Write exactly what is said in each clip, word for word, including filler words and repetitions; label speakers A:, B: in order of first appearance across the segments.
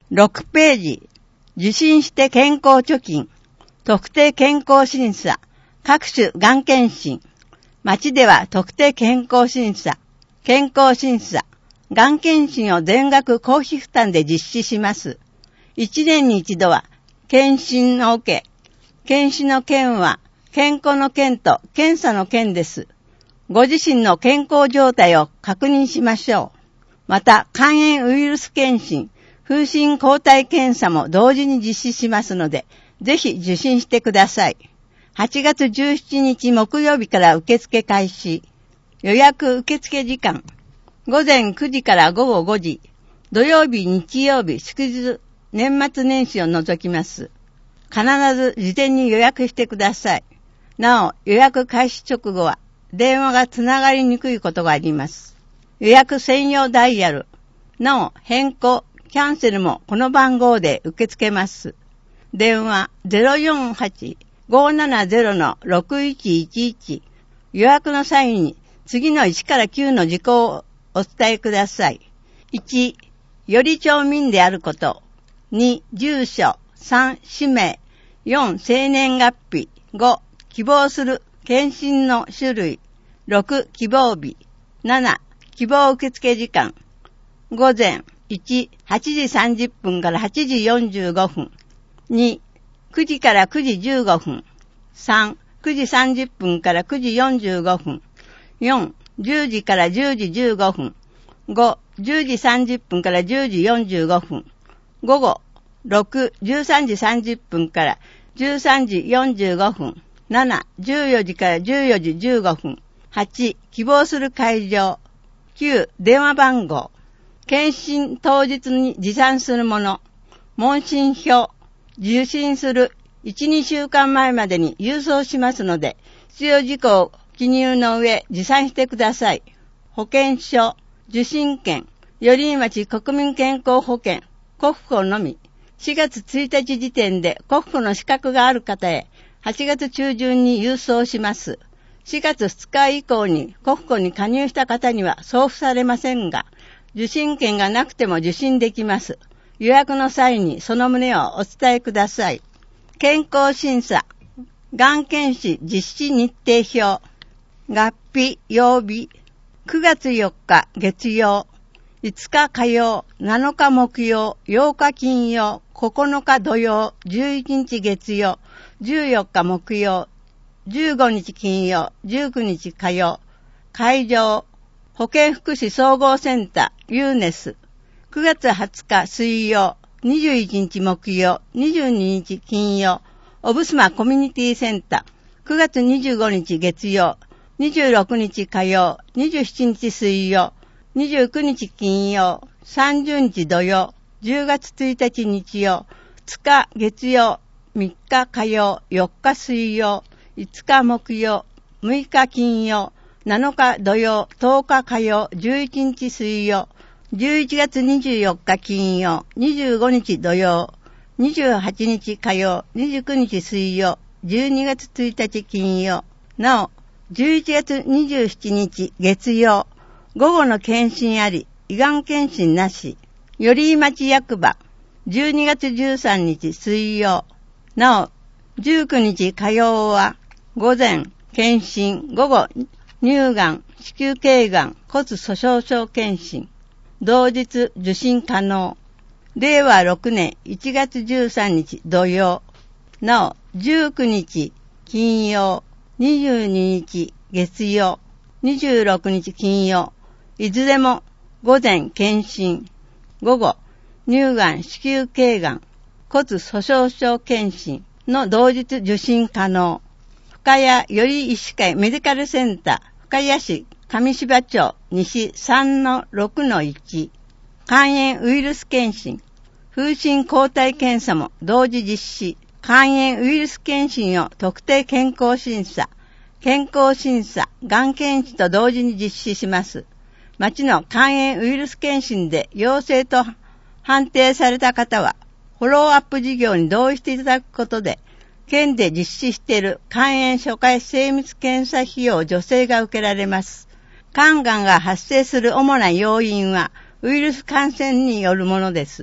A: ろくページ、受診して健康貯金、特定健康審査、各種がん検診。町では特定健康審査、健康審査、がん検診を全額公費負担で実施します。一年に一度は検診を受け、検診の件は健康の件と検査の件です。ご自身の健康状態を確認しましょう。また、肝炎ウイルス検診、風疹抗体検査も同時に実施しますので、ぜひ受診してください。はちがつじゅうしちにち木曜日から受付開始。予約受付時間。午前くじから午後ごじ。土曜日、日曜日、祝日、年末年始を除きます。必ず事前に予約してください。なお、予約開始直後は、電話がつながりにくいことがあります。予約専用ダイヤル。なお、変更、キャンセルもこの番号で受け付けます。電話 ゼロよんはち ごーななゼロ のろくいちいちいち。予約の際に次のいちからきゅうの事項をお伝えください。いち、より町民であること。に、住所。さん、氏名。よん、生年月日。ご、希望する検診の種類。ろく、希望日。なな、希望受付時間。午前いち、はちじさんじゅっぷんからはちじよんじゅうごふん。に、くじからくじじゅうごふん。さん、くじさんじゅっぷんからくじよんじゅうごふん。よん、じゅうじからじゅうじじゅうごふん。ご、じゅうじさんじゅっぷんからじゅうじよんじゅうごふん。午後、ろく、じゅうさんじさんじゅっぷんからじゅうさんじよんじゅうごふん。なな、じゅうよじからじゅうよじじゅうごふん。はち、希望する会場。きゅう、電話番号。検診当日に持参するもの。問診票。受診するいち、にしゅうかんまえまでに郵送しますので、必要事項を記入の上持参してください。保険証、受診券、寄居町国民健康保険、国保のみ。しがつついたち時点で国保の資格がある方へ、はちがつちゅうじゅんに郵送します。しがつふつか以降に国保に加入した方には送付されませんが、受診券がなくても受診できます。予約の際にその旨をお伝えください。健康審査、がん検診実施日程表、月日、曜日、くがつよっか月曜、いつか火曜、なのか木曜、ようか金曜、ここのか土曜、じゅういちにち月曜、じゅうよっか木曜、じゅうごにち金曜、じゅうくにち火曜、会場、保健福祉総合センター、ユーネス、くがつはつか水曜、にじゅういちにち木曜、にじゅうににち金曜、オブスマコミュニティセンター、くがつにじゅうごにち月曜、にじゅうろくにち火曜、にじゅうしちにち水曜、にじゅうくにち金曜、さんじゅうにち土曜、じゅうがつついたち日曜、ふつか月曜、みっか火曜、よっか水曜、いつか木曜、むいか金曜、なのか土曜、とおか火曜、じゅういちにち水曜、じゅういちがつにじゅうよっか金曜、にじゅうごにち土曜、にじゅうはちにち火曜、にじゅうくにち水曜、じゅうにがつついたち金曜、なお、じゅういちがつにじゅうしちにち月曜、午後の検診あり、胃がん検診なし、寄居町役場、じゅうにがつじゅうさんにち水曜、なお、じゅうくにち火曜は、午前、検診、午後、乳がん、子宮頸がん、骨粗鬆症検診、同日受診可能。れいわろくねんいちがつじゅうさんにち土曜、なお、じゅうくにち金曜、にじゅうににち月曜、にじゅうろくにち金曜、いずれも午前検診、午後、乳がん、子宮頸がん、骨粗鬆症検診の同日受診可能。深谷より医師会メディカルセンター、深谷市上芝町西 さんのろくのいち、肝炎ウイルス検診、風疹抗体検査も同時実施。肝炎ウイルス検診を特定健康審査、健康審査、がん検診と同時に実施します。町の肝炎ウイルス検診で陽性と判定された方は、フォローアップ事業に同意していただくことで、県で実施している肝炎初回精密検査費用助成が受けられます。肝がんが発生する主な要因は、ウイルス感染によるものです。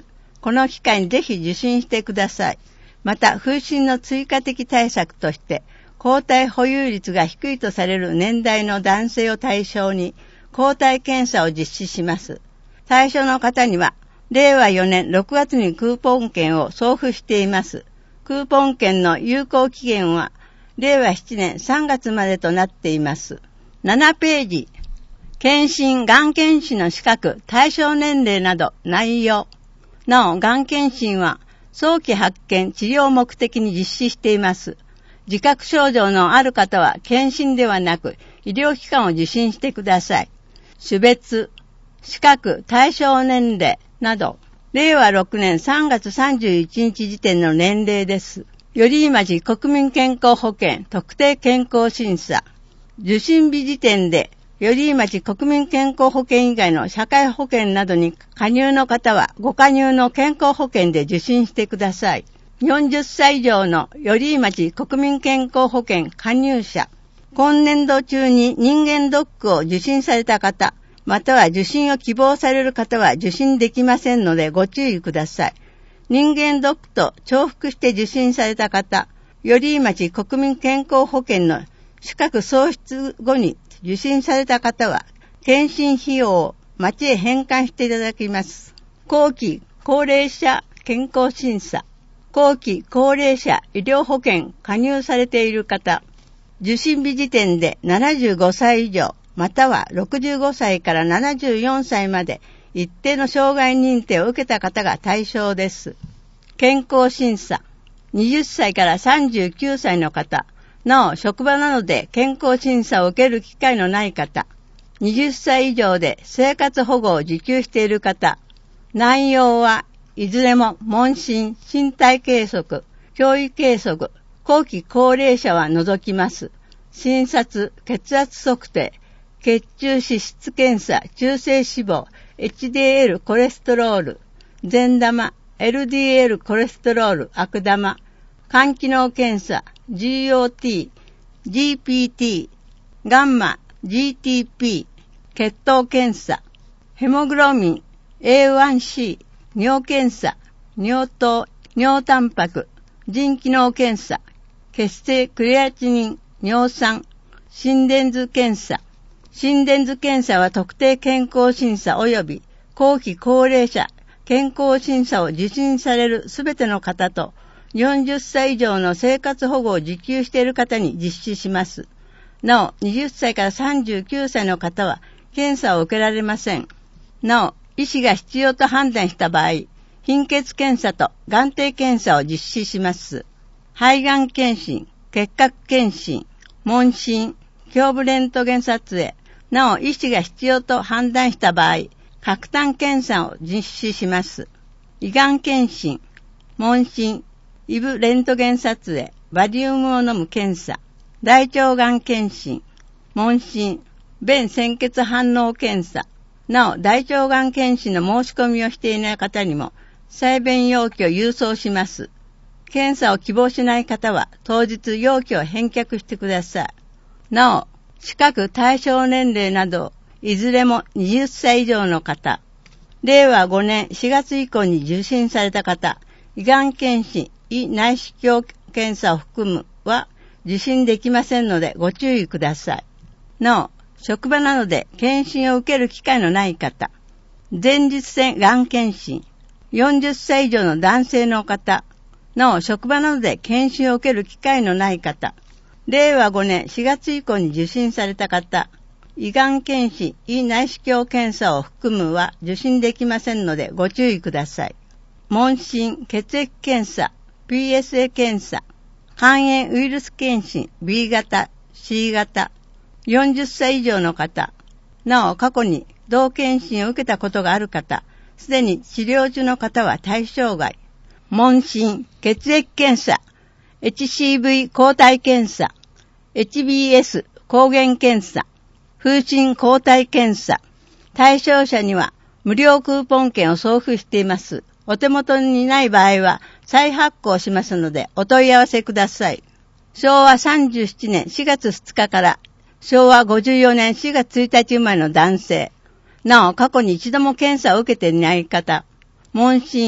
A: この機会にぜひ受診してください。また、風疹の追加的対策として、抗体保有率が低いとされる年代の男性を対象に、抗体検査を実施します。対象の方には、れいわよねんろくがつにクーポン券を送付しています。クーポン券の有効期限は、れいわななねんさんがつまでとなっています。ななページ、検診、がん検診の資格、対象年齢など内容。なお、がん検診は、早期発見、治療を目的に実施しています。自覚症状のある方は、検診ではなく、医療機関を受診してください。種別、資格、対象年齢など、れいわろくねんさんがつさんじゅういちにち時点の年齢です。寄居町国民健康保険特定健康審査。受診日時点で、寄居町国民健康保険以外の社会保険などに加入の方は、ご加入の健康保険で受診してください。よんじゅっさい以上の寄居町国民健康保険加入者。今年度中に人間ドックを受診された方、または受診を希望される方は受診できませんのでご注意ください。人間ドックと重複して受診された方、寄居町国民健康保険の資格喪失後に受診された方は、検診費用を町へ返還していただきます。後期高齢者健康審査。後期高齢者医療保険加入されている方、受診日時点でななじゅうごさい以上、またはろくじゅうごさいからななじゅうよんさいまで一定の障害認定を受けた方が対象です。健康審査。はたちからさんじゅうきゅうさいの方、なお職場などで健康審査を受ける機会のない方、はたち以上で生活保護を受給している方、内容はいずれも問診、身体計測、教育計測、後期高齢者は除きます。診察、血圧測定、血中脂質検査、中性脂肪、エイチディーエル コレステロール、善玉、エルディーエル コレステロール、悪玉、肝機能検査、ジーオーティー、ジーピーティー、ガンマ、ジーティーピー、血糖検査、ヘモグロミン、エーワンシー、尿検査、尿糖、尿タンパク、腎機能検査、血清クレアチニン、尿酸、心電図検査。心電図検査は特定健康審査及び後期高齢者健康審査を受診されるすべての方とよんじゅっさい以上の生活保護を受給している方に実施します。なお、はたちからさんじゅうきゅうさいの方は検査を受けられません。なお、医師が必要と判断した場合、貧血検査と眼底検査を実施します。肺がん検診、結核検診、問診、胸部レントゲン撮影、なお医師が必要と判断した場合、核炭検査を実施します。胃がん検診、問診、胃部レントゲン撮影、バリウムを飲む検査、大腸がん検診、問診、便潜血反応検査、なお大腸がん検診の申し込みをしていない方にも、採便容器を郵送します。検査を希望しない方は、当日容器を返却してください。なお、資格対象年齢など、いずれもはたち以上の方、れいわごねんしがつ以降に受診された方、胃がん検診、胃内視鏡検査を含むは受診できませんのでご注意ください。なお、職場などで検診を受ける機会のない方、前立腺がん検診、よんじゅっさい以上の男性の方、なお職場などで検診を受ける機会のない方、れいわごねんしがつ以降に受診された方、胃がん検診、胃内視鏡検査を含むは受診できませんのでご注意ください。問診、血液検査、ピーエスエー 検査、肝炎ウイルス検診 ビー 型、シー 型、よんじゅっさい以上の方、なお過去に同検診を受けたことがある方、すでに治療中の方は対象外。問診、血液検査、エイチシーブイ 抗体検査、エイチビーエス 抗原検査、風疹抗体検査。対象者には無料クーポン券を送付しています。お手元にない場合は再発行しますのでお問い合わせください。しょうわさんじゅうななねんしがつふつかからしょうわごじゅうよねんしがつついたち生まれの男性。なお過去に一度も検査を受けていない方、問診、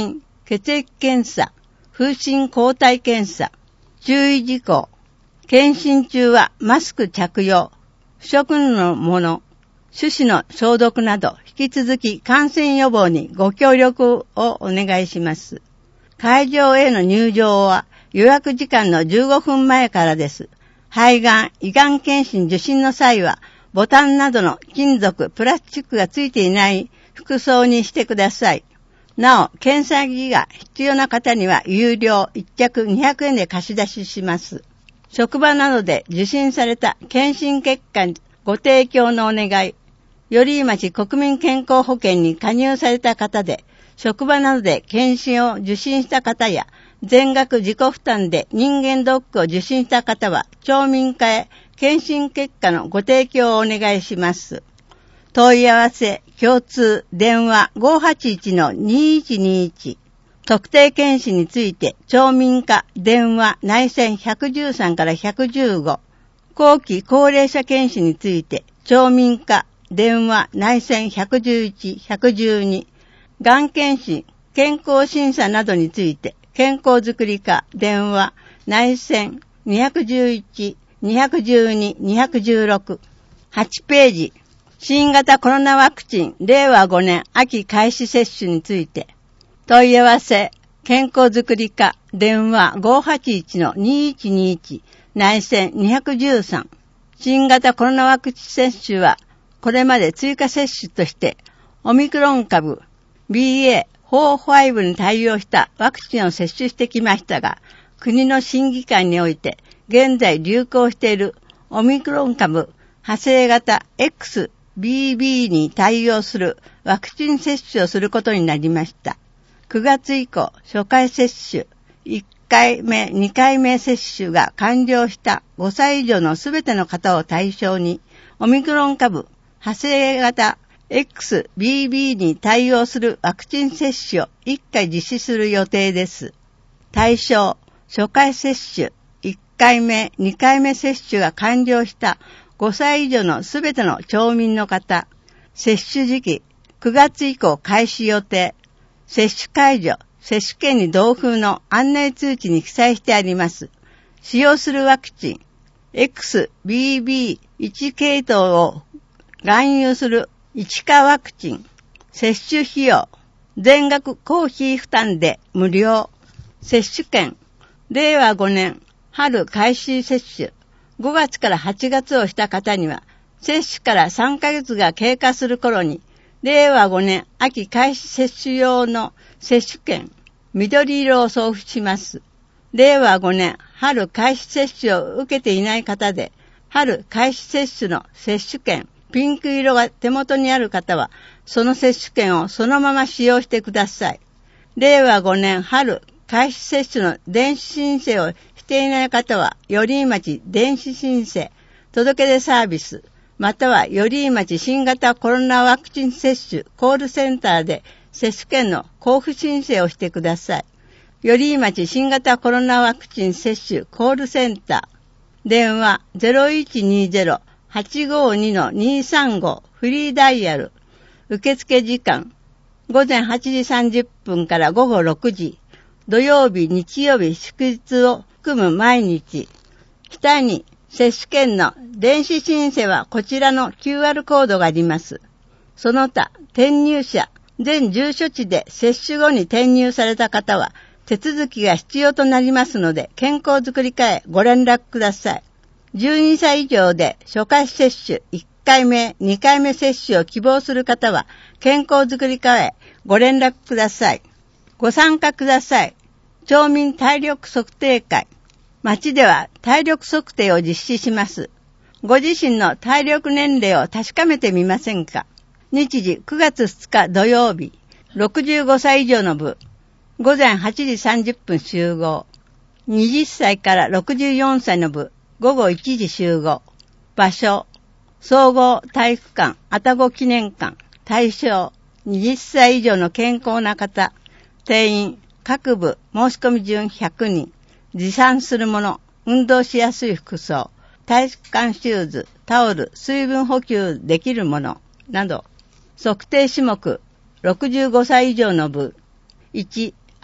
A: 血液検査、風疹抗体検査、注意事項、検診中はマスク着用、不織布のもの、手指の消毒など、引き続き感染予防にご協力をお願いします。会場への入場は予約時間のじゅうごふんまえからです。肺がん、胃がん検診受診の際は、ボタンなどの金属、プラスチックがついていない服装にしてください。なお、検査着が必要な方には有料いっ着にひゃくえんで貸し出しします。職場などで受診された検診結果ご提供のお願い。寄居町国民健康保険に加入された方で、職場などで検診を受診した方や、全額自己負担で人間ドックを受診した方は、町民課へ検診結果のご提供をお願いします。問い合わせ、共通、電話 ごーはちいちのにーいちにーいち。特定検診について、町民課、電話、内線ひゃくじゅうさんからひゃくじゅうご。後期高齢者検診について、町民課、電話、内線ひゃくじゅういち、ひゃくじゅうに。がん検診、健康審査などについて、健康づくり課、電話、内線にひゃくじゅういち、にひゃくじゅうに、にひゃくじゅうろく。はちページ。新型コロナワクチン、れいわごねん秋開始接種について。問い合わせ、健康づくり課、電話 ごーはちいちのにーいちにーいち、内線にひゃくじゅうさん。新型コロナワクチン接種は、これまで追加接種として、オミクロン株、ビーエーフォー、ファイブ に対応したワクチンを接種してきましたが、国の審議会において、現在流行しているオミクロン株派生型 エックスビービー に対応するワクチン接種をすることになりました。くがつ以降、初回接種、いっかいめ、にかいめ接種が完了したごさい以上のすべての方を対象に、オミクロン株派生型エックスビービー に対応するワクチン接種をいっかい実施する予定です。対象、初回接種、いっかいめ、にかいめ接種が完了したごさい以上のすべての町民の方、接種時期、くがつ以降開始予定、接種会場、接種券に同封の案内通知に記載してあります。使用するワクチン、エックスビービーワン 系統を含有するいち価ワクチン、接種費用、全額公費負担で無料、接種券、れいわごねん春開始接種、ごがつからはちがつをした方には、接種からさんかげつが経過する頃に、れいわごねん秋開始接種用の接種券、緑色を送付します。れいわごねん春開始接種を受けていない方で、春開始接種の接種券、ピンク色が手元にある方は、その接種券をそのまま使用してください。れいわごねん春開始接種の電子申請をしていない方は、寄居町電子申請、届け出サービス、または寄居町新型コロナワクチン接種コールセンターで接種券の交付申請をしてください。寄居町新型コロナワクチン接種コールセンター、電話 ゼロいちにゼロ はちごに にさんご フリーダイヤル、受付時間、ごぜんはちじさんじゅっぷんからごごろくじ、土曜日、日曜日、祝日を含む毎日。下に接種券の電子申請はこちらの キューアール コードがあります。その他、転入者、全住所地で接種後に転入された方は、手続きが必要となりますので、健康づくり課へご連絡ください。じゅうにさい以上で初回接種いっかいめ、にかいめ接種を希望する方は、健康づくり課へご連絡ください。ご参加ください。町民体力測定会。町では体力測定を実施します。ご自身の体力年齢を確かめてみませんか？日時くがつふつか土曜日、ろくじゅうごさい以上の部、ごぜんはちじさんじゅっぷん集合。はたちからろくじゅうよんさいの部、ごごいちじ集合。場所、総合体育館、愛宕記念館。対象、はたち以上の健康な方。定員、各部、申し込み順ひゃくにん。持参するもの、運動しやすい服装、体育館シューズ、タオル、水分補給できるもの、など。測定種目、ろくじゅうごさい以上の部。いち、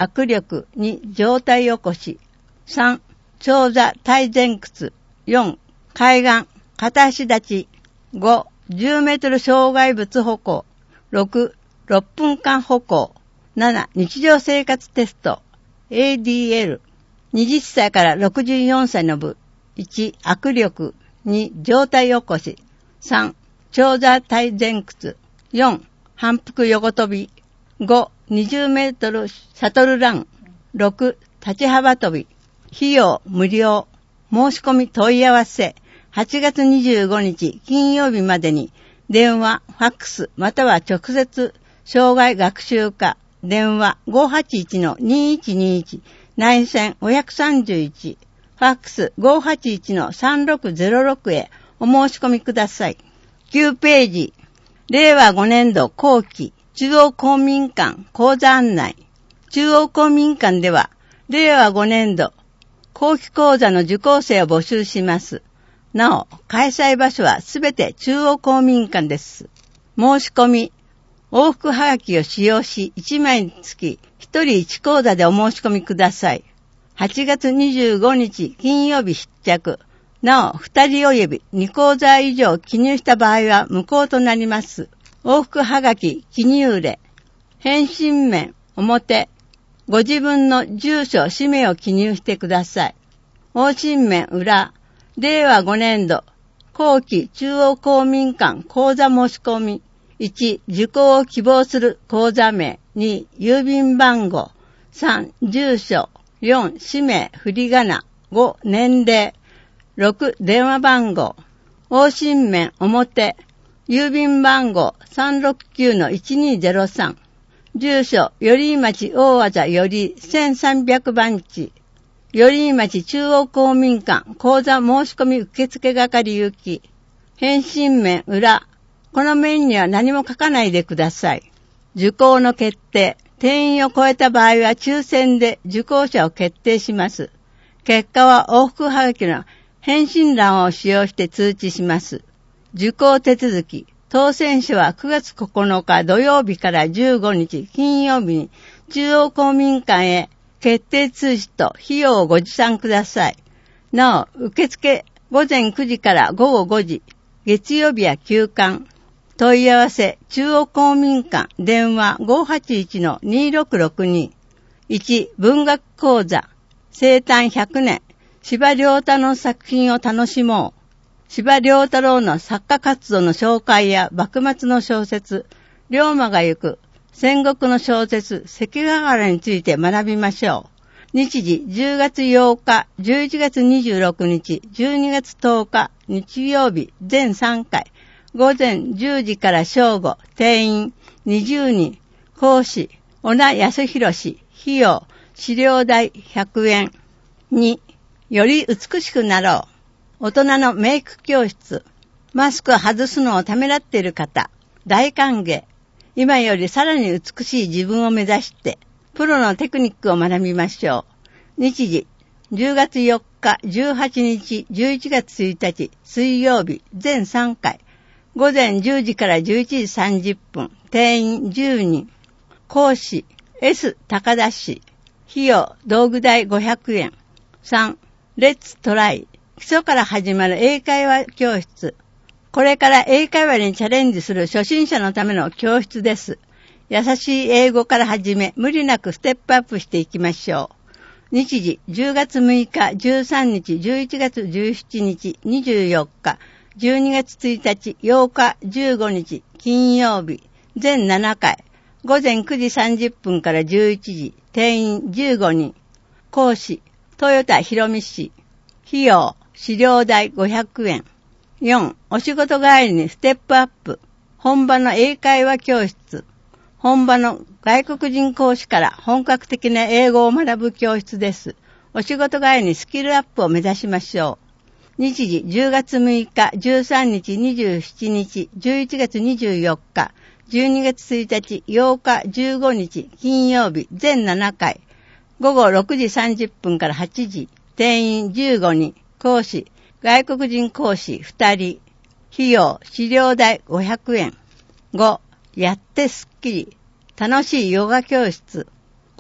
A: 握力。に、上体起こし。さん、長座体前屈。よん、海岸、片足立ち。ご、じゅうメートル障害物歩行。ろく、ろっぷんかん歩行。なな、日常生活テスト。エーディーエル。はたちからろくじゅうよんさいの部。いち、握力。に、上体起こし。さん、長座体前屈。よん、反復横跳び。ご、にじゅうメートルシャトルラン。ろく、立ち幅跳び。費用無料。申し込み問い合わせ。はちがつにじゅうごにち金曜日までに電話、ファックスまたは直接障害学習課電話 ごーはちいちのにーいちにーいち 内線ごさんいちファックス ごーはちいちのさんろくゼロろく へお申し込みください。きゅうページれいわごねんど後期中央公民館講座案内。中央公民館ではれいわごねんど後期講座の受講生を募集します。なお、開催場所はすべて中央公民館です。申し込み、往復はがきを使用し、いちまいにつきひとりいち講座でお申し込みください。はちがつにじゅうごにち金曜日必着。なお、ふたり及びに講座以上記入した場合は無効となります。往復はがき記入例。返信面、表。ご自分の住所、氏名を記入してください。往診面、裏。れいわごねんど後期中央公民館講座申し込み。いち、受講を希望する講座名。に、郵便番号。さん、住所。よん、氏名、振り仮名。ご、年齢。ろく、電話番号。往診面、表。郵便番号 さんろくきゅうのいちにーゼロさん。住所、寄居町大技よりせんさんびゃくばんち。寄居町中央公民館講座申し込み受付係行き。返信面裏。この面には何も書かないでください。受講の決定。定員を超えた場合は抽選で受講者を決定します。結果は往復はがきの返信欄を使用して通知します。受講手続き。当選者はくがつここのか土曜日からじゅうごにち金曜日に中央公民館へ決定通知と費用をご持参ください。なお、受付ごぜんくじからごごごじ、月曜日は休館。問い合わせ、中央公民館、電話 ごーはちいちのにーろくろくに。いち、文学講座、生誕ひゃくねん、司馬遼太の作品を楽しもう。司馬遼太郎の作家活動の紹介や幕末の小説、龍馬が行く、戦国の小説、関ヶ原について学びましょう。日時じゅうがつようか、じゅういちがつにじゅうろくにち、じゅうにがつとおか、日曜日、全さんかい。ごぜんじゅうじから正午、定員にじゅうにん。講師、小名康弘氏。費用、資料代ひゃくえん。に、より美しくなろう。大人のメイク教室。マスクを外すのをためらっている方。大歓迎。今よりさらに美しい自分を目指して、プロのテクニックを学びましょう。日時、じゅうがつよっか、じゅうはちにち、じゅういちがつついたち、水曜日、全さんかい。ごぜんじゅうじからじゅういちじさんじゅっぷん。定員じゅうにん。講師、S 高田氏。費用、道具代ごひゃくえん。さん、レッツトライ。基礎から始まる英会話教室。これから英会話にチャレンジする初心者のための教室です。優しい英語から始め、無理なくステップアップしていきましょう。日時、じゅうがつむいか、じゅうさんにち、じゅういちがつじゅうしちにち、にじゅうよっか、じゅうにがつついたち、ようか、じゅうごにち、金曜日、全ななかい。ごぜんくじさんじゅっぷんからじゅういちじ、定員じゅうごにん。講師、豊田博美氏。費用、資料代ごひゃくえん。よん、お仕事帰りにステップアップ。本場の英会話教室。本場の外国人講師から本格的な英語を学ぶ教室です。お仕事帰りにスキルアップを目指しましょう。日時、じゅうがつむいか、じゅうさんにち、にじゅうしちにち、じゅういちがつにじゅうよっか、じゅうにがつついたち、ようか、じゅうごにち、金曜日、全ななかい。ごごろくじさんじゅっぷんからはちじ、定員じゅうごにん。講師、外国人講師ふたり。費用、資料代ごひゃくえん。ご、やってスッキリ。楽しいヨガ教室。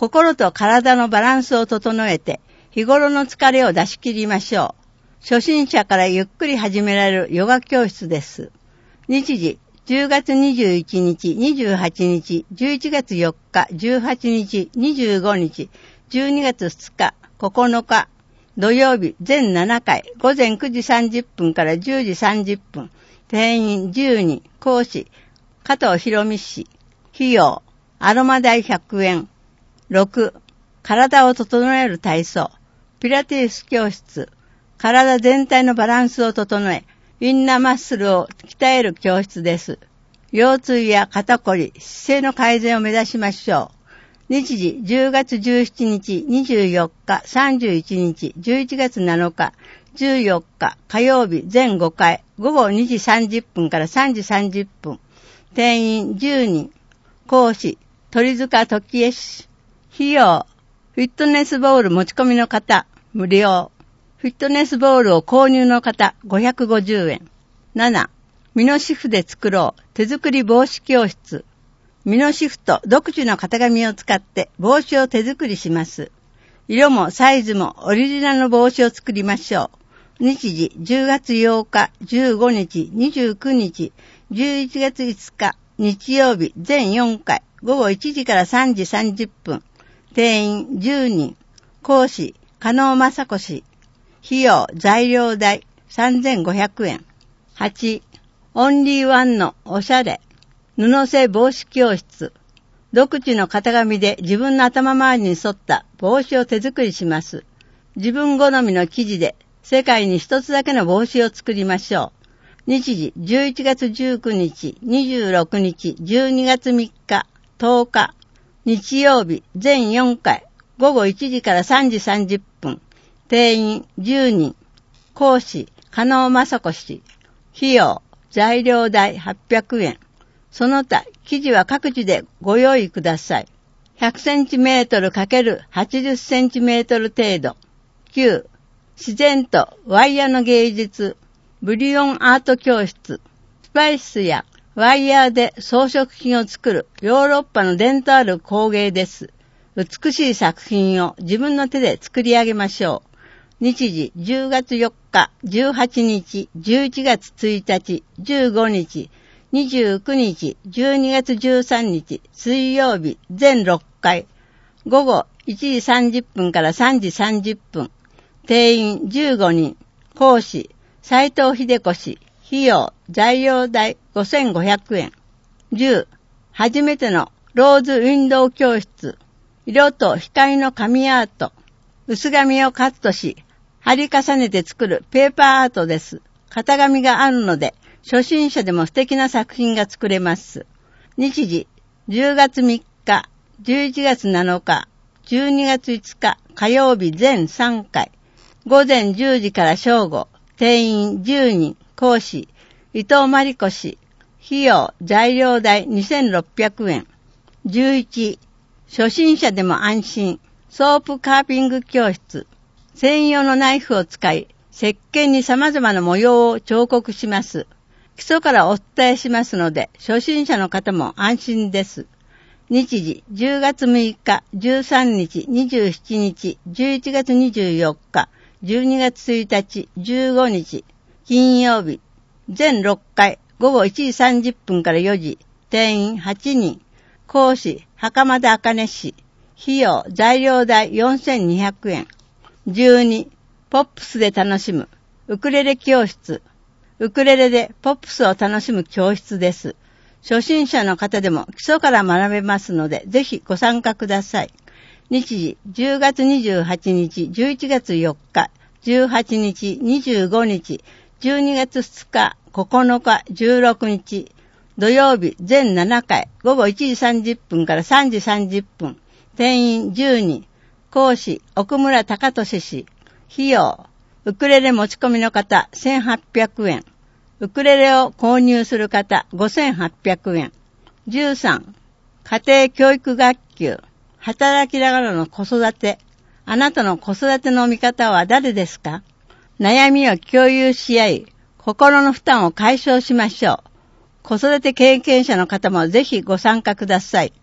A: 心と体のバランスを整えて、日頃の疲れを出し切りましょう。初心者からゆっくり始められるヨガ教室です。日時、じゅうがつにじゅういちにち、にじゅうはちにち、じゅういちがつよっか、じゅうはちにち、にじゅうごにち、じゅうにがつふつか、ここのか、土曜日全ななかい、ごぜんくじさんじゅっぷんからじゅうじさんじゅっぷん、定員じゅうに、講師、加藤博美氏、費用、アロマ代ひゃくえん、ろく、体を整える体操、ピラティス教室、体全体のバランスを整え、インナーマッスルを鍛える教室です。腰痛や肩こり、姿勢の改善を目指しましょう。日時、じゅうがつじゅうしちにち、にじゅうよっか、さんじゅういちにち、じゅういちがつなのか、じゅうよっか、火曜日全ごかい、ごごにじさんじゅっぷんからさんじさんじゅっぷん。定員じゅうにん。講師、鳥塚時江氏。費用、フィットネスボール持ち込みの方、無料。フィットネスボールを購入の方、ごひゃくごじゅうえん。なな、ミノシフで作ろう、手作り帽子教室。ミノシフと独自の型紙を使って帽子を手作りします。色もサイズもオリジナルの帽子を作りましょう。日時、じゅうがつようか、じゅうごにち、にじゅうくにち、じゅういちがついつか、日曜日全よんかい、ごごいちじからさんじさんじゅっぷん。定員じゅうにん。講師、加納雅子氏。費用、材料代、さんぜんごひゃくえん。はち、オンリーワンのおしゃれ、布製帽子教室。独自の型紙で自分の頭周りに沿った帽子を手作りします。自分好みの生地で世界に一つだけの帽子を作りましょう。日時、じゅういちがつじゅうくにち、にじゅうろくにち、じゅうにがつみっか、とおか。日曜日全よんかい、ごごいちじからさんじさんじゅっぷん。定員じゅうにん。講師、加納雅子氏。費用、材料代はっぴゃくえん。その他、生地は各自でご用意ください。ひゃくセンチメートルかけるはちじゅっセンチメートル程度。きゅう、自然とワイヤの芸術、ブリオンアート教室。スパイスやワイヤーで装飾品を作るヨーロッパの伝統ある工芸です。美しい作品を自分の手で作り上げましょう。日時、じゅうがつよっか、じゅうはちにち、じゅういちがつついたち、じゅうごにち、にじゅうくにち、じゅうにがつじゅうさんにち、水曜日、全ろっかい、ごごいちじさんじゅっぷんからさんじさんじゅっぷん。定員じゅうごにん。講師、斉藤秀子氏。費用、材料代ごせんごひゃくえん。じゅう、初めてのローズウィンドウ教室。色と光の紙アート。薄紙をカットし、貼り重ねて作るペーパーアートです。型紙があるので、初心者でも素敵な作品が作れます。日時、じゅうがつみっか、じゅういちがつなのか、じゅうにがついつか、火曜日全さんかい。ごぜんじゅうじから正午、定員じゅうにん、講師、伊藤真理子氏。費用、材料代にせんろっぴゃくえん。じゅういち、初心者でも安心、ソープカーピング教室。専用のナイフを使い、石鹸に様々な模様を彫刻します。基礎からお伝えしますので、初心者の方も安心です。日時、じゅうがつむいか、じゅうさんにち、にじゅうしちにち、じゅういちがつにじゅうよっか、じゅうにがつついたち、じゅうごにち、金曜日、全ろっかい、ごごいちじさんじゅっぷんからよじ、定員はちにん、講師、袴田茜氏。費用、材料代よんせんにひゃくえん。じゅうに、ポップスで楽しむ、ウクレレ教室。ウクレレでポップスを楽しむ教室です。初心者の方でも基礎から学べますので、ぜひご参加ください。日時、じゅうがつにじゅうはちにち、じゅういちがつよっか、じゅうはちにち、にじゅうごにち、じゅうにがつふつか、ここのか、じゅうろくにち、土曜日全ななかい、ごごいちじさんじゅっぷんからさんじさんじゅっぷん。定員じゅうにん。講師、奥村隆俊氏。費用、ウクレレ持ち込みの方、せんはっぴゃくえん。ウクレレを購入する方、ごせんはっぴゃくえん。じゅうさん、家庭教育学級。働きながらの子育て。あなたの子育ての味方は誰ですか？悩みを共有し合い、心の負担を解消しましょう。子育て経験者の方もぜひご参加ください。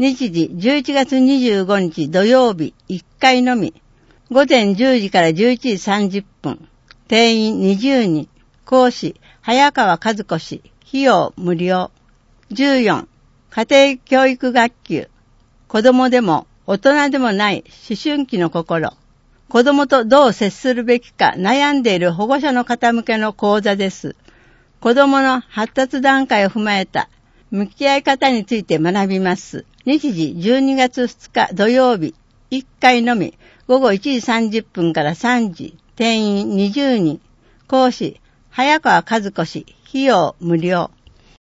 A: 日時じゅういちがつにじゅうごにち土曜日いっかいのみ。午前じゅうじからじゅういちじさんじゅっぷん。定員にじゅうにん。講師、早川和子氏。費用無料。じゅうよん. 家庭教育学級。子供でも大人でもない思春期の心。子供とどう接するべきか悩んでいる保護者の方向けの講座です。子供の発達段階を踏まえた向き合い方について学びます。日時じゅうにがつふつか土曜日いっかいのみ。午後いちじさんじゅっぷんからさんじ。定員にじゅうにん。講師、早川和子氏。費用無料。